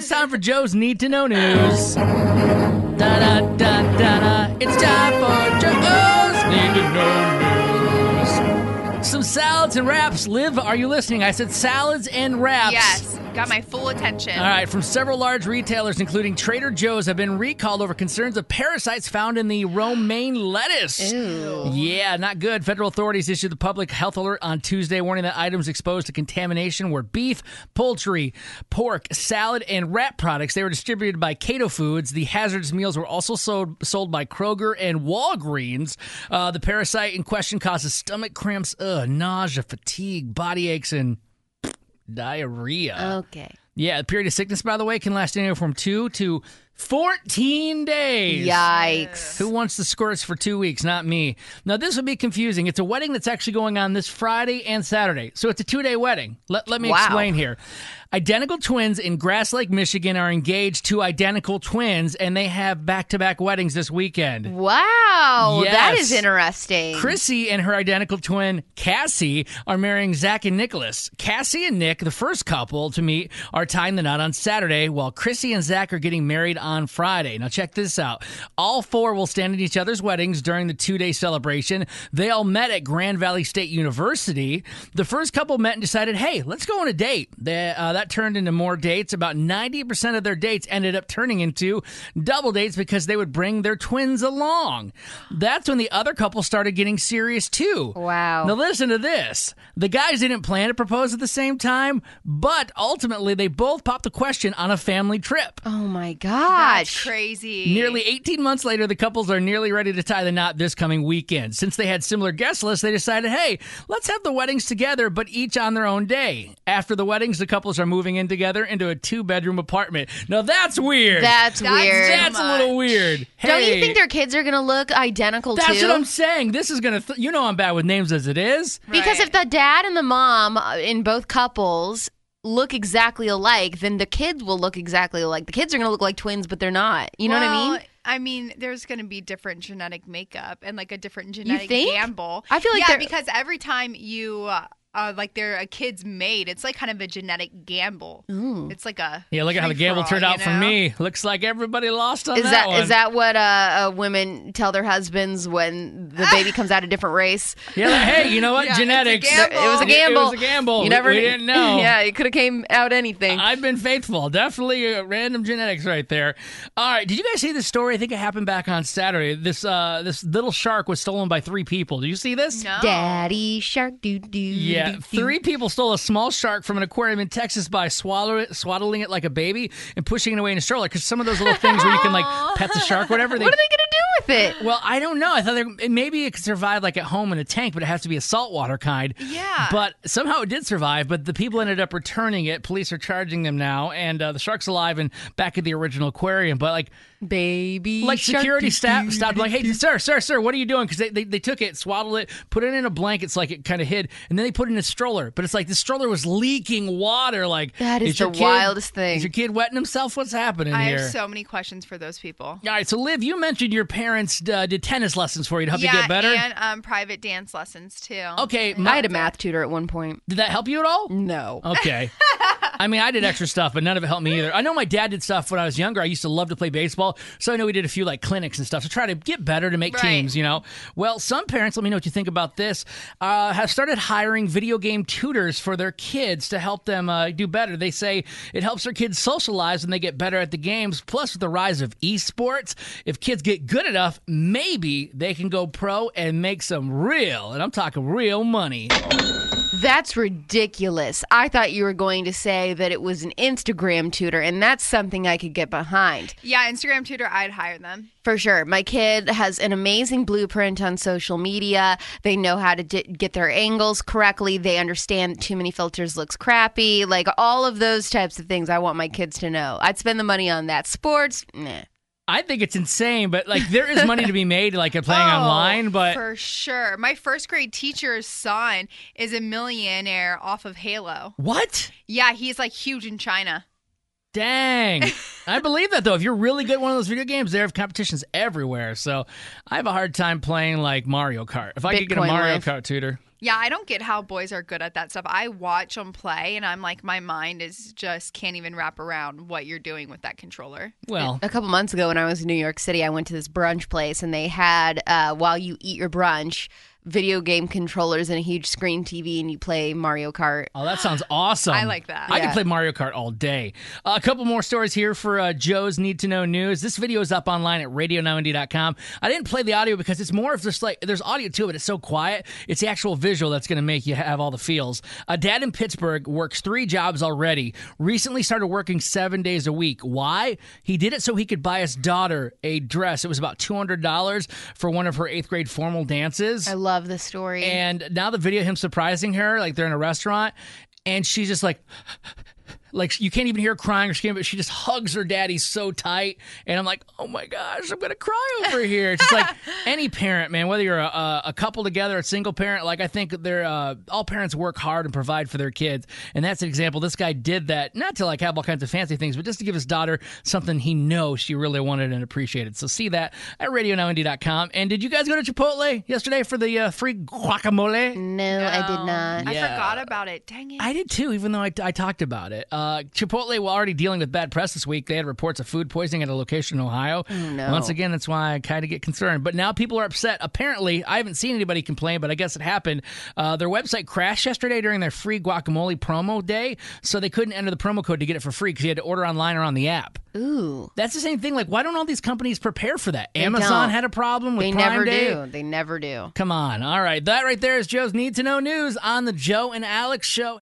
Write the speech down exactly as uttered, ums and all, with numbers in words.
It's time for Joe's Need to Know News. Da da da da da. It's time for Joe's Need to Know News. Some salads and wraps. Liv, are you listening? I said salads and wraps. Yes, got my full attention. All right, from several large retailers, including Trader Joe's, have been recalled over concerns of parasites found in the romaine lettuce. Ew. Yeah, not good. Federal authorities issued the public health alert on Tuesday, warning that items exposed to contamination were beef, poultry, pork, salad, and wrap products. They were distributed by Cato Foods. The hazardous meals were also sold, sold by Kroger and Walgreens. Uh, the parasite in question causes stomach cramps, ugh, nausea, fatigue, body aches, and diarrhea. Okay. Yeah, the period of sickness, by the way, can last anywhere from two to fourteen days. Yikes. Who wants the squirts for two weeks? Not me. Now, this would be confusing. It's a wedding that's actually going on this Friday and Saturday. So it's a two-day wedding. Let, let me Wow. explain here. Identical twins in Grass Lake, Michigan are engaged to identical twins, and they have back-to-back weddings this weekend. Wow. That Yes. is interesting. Chrissy and her identical twin, Cassie, are marrying Zach and Nicholas. Cassie and Nick, the first couple to meet, are tying the knot on Saturday, while Chrissy and Zach are getting married on Friday. Now, check this out. All four will stand at each other's weddings during the two-day celebration. They all met at Grand Valley State University. The first couple met and decided, hey, let's go on a date. They, uh, that turned into more dates. About ninety percent of their dates ended up turning into double dates because they would bring their twins along. That's when the other couple started getting serious, too. Wow. Now, listen to this. The guys didn't plan to propose at the same time, but ultimately they both popped the question on a family trip. Oh, my gosh. That's crazy. Nearly eighteen months later, the couples are nearly ready to tie the knot this coming weekend. Since they had similar guest lists, they decided, hey, let's have the weddings together, but each on their own day. After the weddings, the couples are moving in together into a two-bedroom apartment. Now, that's weird. That's, That's weird. That's a little weird. Don't you Hey, think their kids are going to look identical, That's too? what I'm saying. This is going to, th- you know I'm bad with names as it is. Because Right. if the dad and the mom uh, in both couples look exactly alike, then the kids will look exactly alike. The kids are going to look like twins, but they're not. You know what I Well, mean? I mean, there's going to be different genetic makeup and like a different genetic think? gamble. I feel like yeah, they're- because every time you uh, uh, like they're a kid's mate, it's like kind of a genetic gamble. Ooh. It's like a Yeah, look at how the gamble free-for-all, turned out you for know? me. Looks like everybody lost on Is that that one. is that what uh, uh, women tell their husbands when the baby comes out a different race? Yeah, like, hey, you know what? Yeah, it's a Genetics. gamble. It was a It- gamble. It was a gamble. You We- never we didn't know. Yeah, it could have came out anything. I've been faithful. Definitely uh, random genetics right there. All right. Did you guys see this story? I think it happened back on Saturday. This uh, this little shark was stolen by three people. Do you see this? No. Daddy shark doo doo. Yeah, doo, doo. three people stole a small shark from an aquarium in Texas by swallow it, swaddling it like a baby and pushing it away in a stroller. Because some of those little things where you can like pet the shark, whatever. They, What are they gonna do with it? Well, I don't know. I thought they, maybe it could survive like at home in a tank, but it has to be a saltwater kind. Yeah. But somehow it did survive, but the people ended up returning it. Police are charging them now, and uh, the shark's alive and back at the original aquarium. But like, Baby like shark security doo, staff doo, stopped, doo, like, hey, doo. sir, sir, sir, what are you doing? Because they, they, they took it, swaddled it, put it in a blanket so like it kind of hid, and then they put it in a stroller. But it's like the stroller was leaking water. Like, That is your the kid- wildest thing. Is your kid wetting himself? What's happening I here? have so many questions for those people. All right, so Liv, you mentioned your parents uh, did tennis lessons for you to help yeah, you get better. and um, private dance lessons too. Okay, I my- had a math tutor at one point. did that help you at all? No. Okay. I mean, I did extra stuff, but none of it helped me either. I know my dad did stuff when I was younger. I used to love to play baseball, so I know we did a few like clinics and stuff to try to get better to make Right. teams, you know. Well, some parents, let me know what you think about this, uh, have started hiring video game tutors for their kids to help them uh, do better. They say it helps their kids socialize when they get better at the games. Plus, with the rise of esports, if kids get good enough, maybe they can go pro and make some real, and I'm talking real money. That's ridiculous. I thought you were going to say that it was an Instagram tutor, and that's something I could get behind. Yeah, Instagram tutor, I'd hire them. For sure. My kid has an amazing blueprint on social media. They know how to di- get their angles correctly. They understand too many filters looks crappy. Like all of those types of things I want my kids to know. I'd spend the money on that. Sports, nah. I think it's insane, but like there is money to be made like at playing Oh, online, but for sure. My first grade teacher's son is a millionaire off of Halo. what? Yeah, he's like huge in China. Dang. I believe that though. If you're really good at one of those video games, there have competitions everywhere. So I have a hard time playing like Mario Kart. If I could get a Bitcoin Mario life. Kart tutor. Yeah, I don't get how boys are good at that stuff. I watch them play, and I'm like, my mind is just can't even wrap around what you're doing with that controller. Well, A couple months ago when I was in New York City, I went to this brunch place, and they had, uh, while you eat your brunch, video game controllers and a huge screen T V, and you play Mario Kart. oh, that sounds awesome. I like that. I can Yeah. play Mario Kart all day. Uh, a couple more stories here for uh, Joe's Need to Know News. This video is up online at radio ninety dot com. I didn't play the audio because it's more of just like, there's audio to it. It's so quiet. It's the actual visual that's going to make you have all the feels. A dad in Pittsburgh works three jobs already. Recently started working seven days a week. Why? He did it so he could buy his daughter a dress. It was about two hundred dollars for one of her eighth grade formal dances. I love this story. And now the video of him surprising her, like they're in a restaurant, and she's just like, like you can't even hear her crying or screaming, but she just hugs her daddy so tight. And I'm like, oh my gosh, I'm gonna cry over here. It's just like any parent, man, whether you're a, a couple together, a single parent. Like I think they're uh, all parents work hard and provide for their kids, and that's an example. This guy did that not to like have all kinds of fancy things, but just to give his daughter something he knows she really wanted and appreciated. So see that at radio ninety dot com. And did you guys go to Chipotle yesterday for the uh, free guacamole? no, I did not. I Yeah. forgot about it. Dang it. I did too, even though I, I talked about it. Uh, Chipotle were already dealing with bad press this week. They had reports of food poisoning at a location in Ohio. no. Once again, that's why I kind of get concerned. But now people are upset. Apparently, I haven't seen anybody complain, but I guess it happened. Uh, their website crashed yesterday during their free guacamole promo day, so they couldn't enter the promo code to get it for free because you had to order online or on the app. Ooh. That's the same thing. Like, why don't all these companies prepare for that? Amazon don't. had a problem with They Prime never Day. do. They never do. Come on. All right. That right there is Joe's Need to Know News on the Joe and Alex Show.